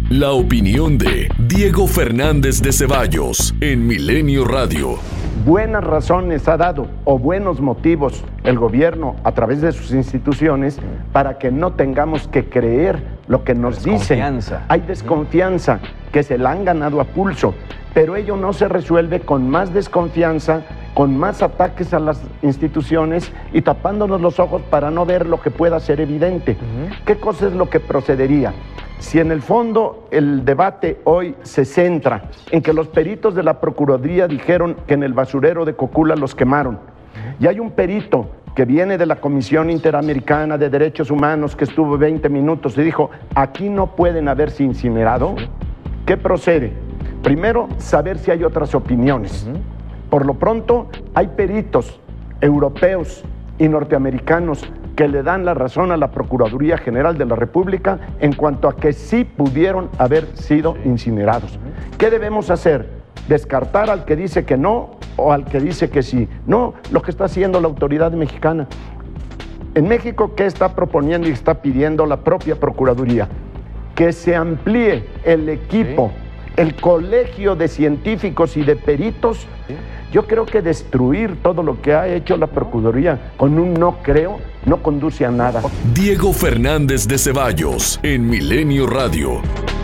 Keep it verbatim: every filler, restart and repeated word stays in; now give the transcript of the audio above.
La opinión de Diego Fernández de Ceballos en Milenio Radio. Buenas razones ha dado o buenos motivos el gobierno a través de sus instituciones para que no tengamos que creer lo que nos dicen. Hay desconfianza que se la han ganado a pulso, pero ello no se resuelve con más desconfianza, con más ataques a las instituciones y tapándonos los ojos para no ver lo que pueda ser evidente. Uh-huh. ¿Qué cosa es lo que procedería? Si en el fondo el debate hoy se centra en que los peritos de la Procuraduría dijeron que en el basurero de Cocula los quemaron, y hay un perito que viene de la Comisión Interamericana de Derechos Humanos que estuvo veinte minutos y dijo, aquí no pueden haberse incinerado, ¿qué procede? Primero, saber si hay otras opiniones. Por lo pronto, hay peritos europeos y norteamericanos que le dan la razón a la Procuraduría General de la República en cuanto a que sí pudieron haber sido incinerados. ¿Qué debemos hacer? ¿Descartar al que dice que no o al que dice que sí? No, lo que está haciendo la autoridad mexicana. En México, ¿qué está proponiendo y está pidiendo la propia Procuraduría? Que se amplíe el equipo, sí. el colegio de científicos y de peritos. Sí. Yo creo que destruir todo lo que ha hecho la Procuraduría con un no creo no conduce a nada. Diego Fernández de Ceballos en Milenio Radio.